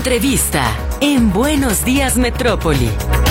Entrevista en Buenos Días Metrópoli.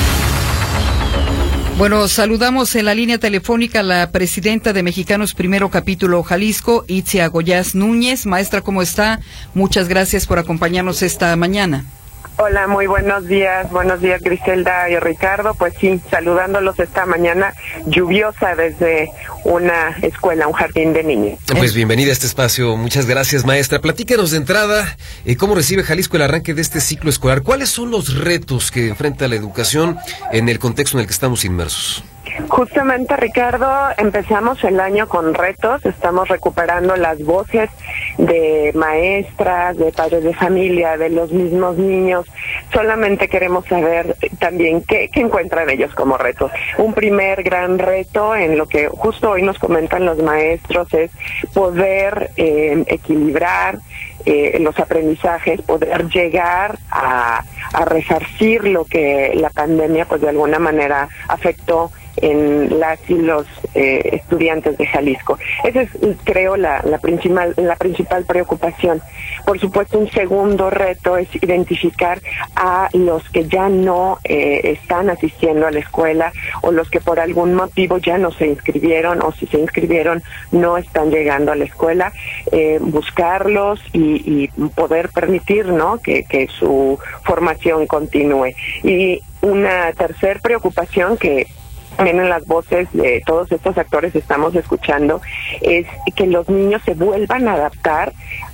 Bueno, saludamos en la línea telefónica a la presidenta de Mexicanos Primero Capítulo Jalisco, Itzia Goiás Núñez. Maestra, ¿cómo está? Muchas gracias por acompañarnos esta mañana. Hola, muy buenos días Griselda y Ricardo. Pues sí, saludándolos esta mañana lluviosa desde una escuela, un jardín de niños. Pues bienvenida a este espacio, muchas gracias, maestra. Platícanos de entrada, ¿cómo recibe Jalisco el arranque de este ciclo escolar? ¿Cuáles son los retos que enfrenta la educación en el contexto en el que estamos inmersos? Justamente, Ricardo, empezamos el año con retos, estamos recuperando las voces de maestras, de padres de familia, de los mismos niños. Solamente queremos saber también qué encuentran ellos como retos. Un primer gran reto, en lo que justo hoy nos comentan los maestros, es poder equilibrar los aprendizajes, poder llegar a resarcir lo que la pandemia pues de alguna manera afectó en las y los estudiantes de Jalisco. Esa es, creo, la principal preocupación. Por supuesto, un segundo reto es identificar a los que ya no están asistiendo a la escuela, o los que por algún motivo ya no se inscribieron, o si se inscribieron no están llegando a la escuela, buscarlos y poder permitir, ¿no?, que su formación continúe. Y una tercer preocupación que también en las voces de todos estos actores estamos escuchando es que los niños se vuelvan a adaptar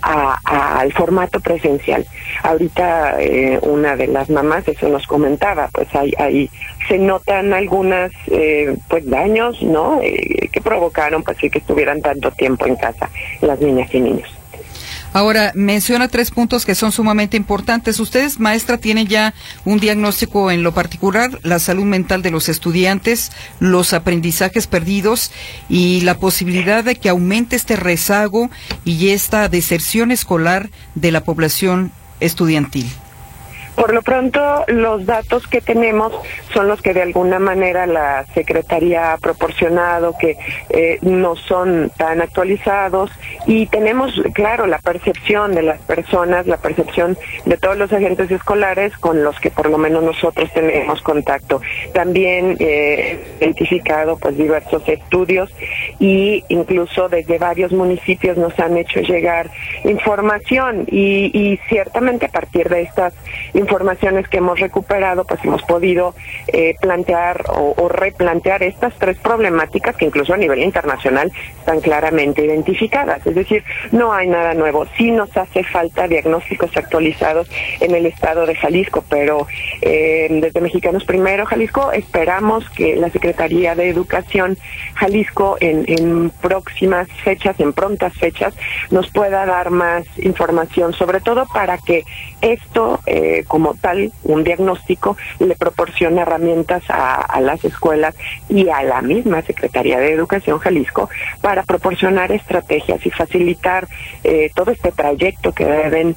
al formato presencial. Ahorita una de las mamás eso nos comentaba, pues ahí se notan algunas pues daños, ¿no?, que provocaron pues que estuvieran tanto tiempo en casa las niñas y niños. Ahora, menciona 3 puntos que son sumamente importantes. Ustedes, maestra, tienen ya un diagnóstico en lo particular, la salud mental de los estudiantes, los aprendizajes perdidos y la posibilidad de que aumente este rezago y esta deserción escolar de la población estudiantil. Por lo pronto, los datos que tenemos son los que de alguna manera la Secretaría ha proporcionado, que no son tan actualizados, y tenemos, claro, la percepción de las personas, la percepción de todos los agentes escolares con los que por lo menos nosotros tenemos contacto. También identificado pues diversos estudios, y incluso desde varios municipios nos han hecho llegar información, y ciertamente a partir de estas informaciones que hemos recuperado, pues hemos podido plantear o replantear estas 3 problemáticas que incluso a nivel internacional están claramente identificadas. Es decir, no hay nada nuevo. Sí nos hace falta diagnósticos actualizados en el estado de Jalisco, pero desde Mexicanos Primero Jalisco esperamos que la Secretaría de Educación Jalisco en próximas fechas, en prontas fechas, nos pueda dar más información, sobre todo para que esto, como tal, un diagnóstico, le proporciona herramientas a las escuelas y a la misma Secretaría de Educación Jalisco para proporcionar estrategias y facilitar todo este trayecto que deben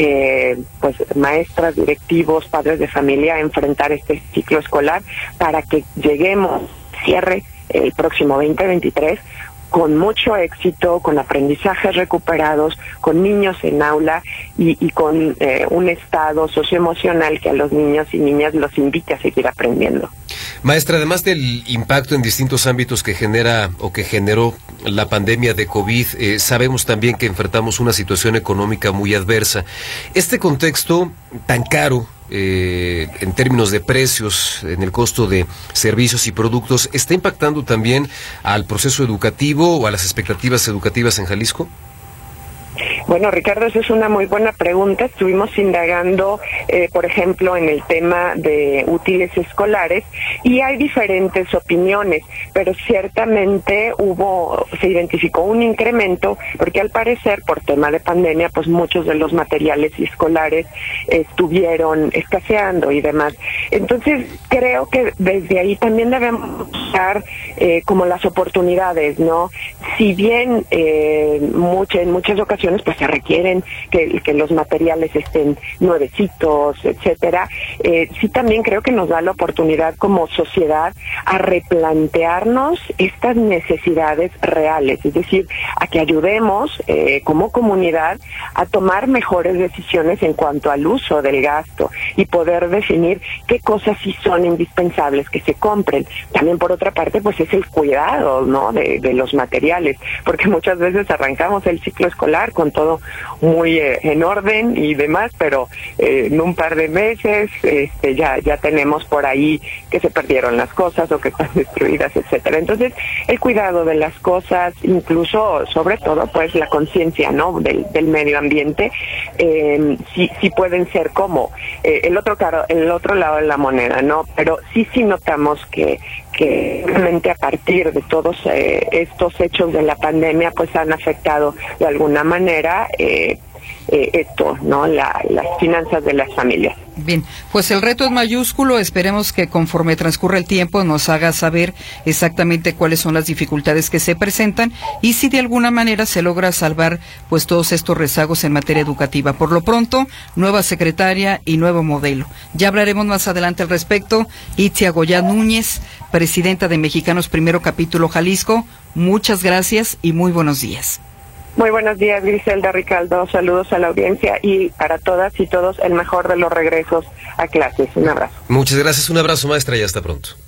pues maestras, directivos, padres de familia enfrentar este ciclo escolar, para que lleguemos, cierre el próximo 2023 con mucho éxito, con aprendizajes recuperados, con niños en aula y con un estado socioemocional que a los niños y niñas los invite a seguir aprendiendo. Maestra, además del impacto en distintos ámbitos que genera o que generó la pandemia de COVID, sabemos también que enfrentamos una situación económica muy adversa. Este contexto tan caro, en términos de precios, en el costo de servicios y productos, ¿está impactando también al proceso educativo o a las expectativas educativas en Jalisco? Bueno, Ricardo, esa es una muy buena pregunta. Estuvimos indagando, por ejemplo, en el tema de útiles escolares, y hay diferentes opiniones, pero ciertamente se identificó un incremento, porque al parecer, por tema de pandemia, pues muchos de los materiales escolares estuvieron escaseando y demás. Entonces, creo que desde ahí también debemos buscar como las oportunidades, ¿no? Si bien en muchas ocasiones pues se requieren, que los materiales estén nuevecitos, etcétera. Sí, también creo que nos da la oportunidad como sociedad a replantearnos estas necesidades reales, es decir, a que ayudemos como comunidad a tomar mejores decisiones en cuanto al uso del gasto y poder definir qué cosas sí son indispensables que se compren. También, por otra parte, pues es el cuidado, ¿no?, de los materiales, porque muchas veces arrancamos el ciclo escolar con todo muy en orden y demás, pero en un par de meses ya tenemos por ahí que se perdieron las cosas o que están destruidas, etcétera. Entonces, el cuidado de las cosas, incluso, sobre todo, pues la conciencia, ¿no?, del medio ambiente, sí pueden ser como el otro lado de la moneda, ¿no? Pero sí notamos que realmente a partir de todos estos hechos de la pandemia, pues han afectado de alguna manera esto, ¿no?, las finanzas de las familias. Bien, pues el reto es mayúsculo. Esperemos que conforme transcurra el tiempo nos haga saber exactamente cuáles son las dificultades que se presentan y si de alguna manera se logra salvar pues todos estos rezagos en materia educativa. Por lo pronto, nueva secretaria y nuevo modelo. Ya hablaremos más adelante al respecto. Itzia Goyad Núñez, presidenta de Mexicanos Primero Capítulo Jalisco, muchas gracias y muy buenos días. Muy buenos días, Griselda, Ricardo, saludos a la audiencia y para todas y todos el mejor de los regresos a clases. Un abrazo. Muchas gracias, un abrazo, maestra, y hasta pronto.